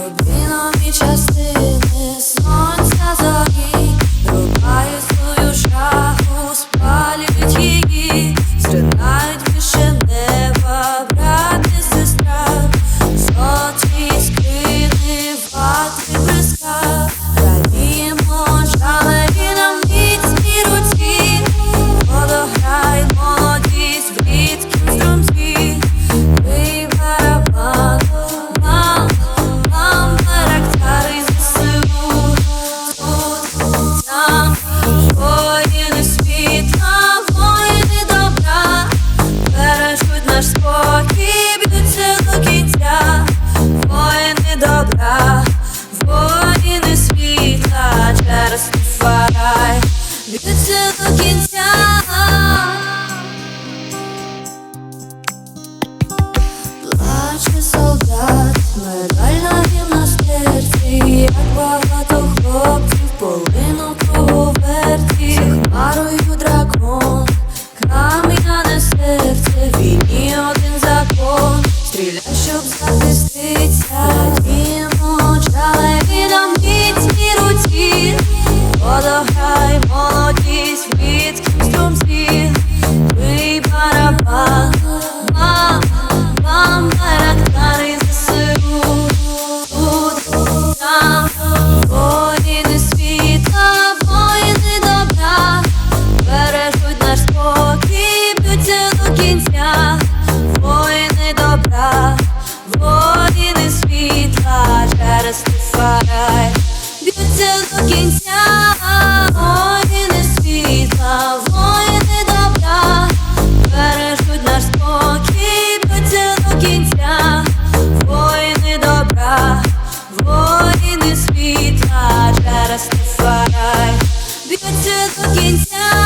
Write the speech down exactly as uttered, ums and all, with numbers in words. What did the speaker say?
невідомі частини сонця зорі рубають свою шаху, спалюють її, зринають вище неба, брат і сестра, золоті іскри, ватри блиска, радіємо жалеві нам міцній руці, водограй молодість в рідкім струмці, бий барабан, мам, мам, характери ЗСУ, тут, там, воїни світла, воїни добра, бережуть наш спокій, б'ються до кінця, воїни добра, воїни світла, через Растафарай, б'ються до кінця. Плаче солдат, медаль на їм на серці, як багато хлопців полинув круговерті, за хмарою дракон, кам'яне серце, в війні один закон, стріляй, щоб захиститься, радіємо жалеві нам міцній руці, водограй молодість в рідкім струмці, бий барабан, мам, мам, характери ЗСУ, тут, там, воїни світла, воїни добра, бережуть наш спокій, б'ються до кінця, воїни добра, воїни світла, через Растафарай, б'ються до кінця, воїни світла, воїни добра, бережуть наш спокій, б'ються до кінця, воїни добра, воїни світла, через Растафарай, б'ються до кінця.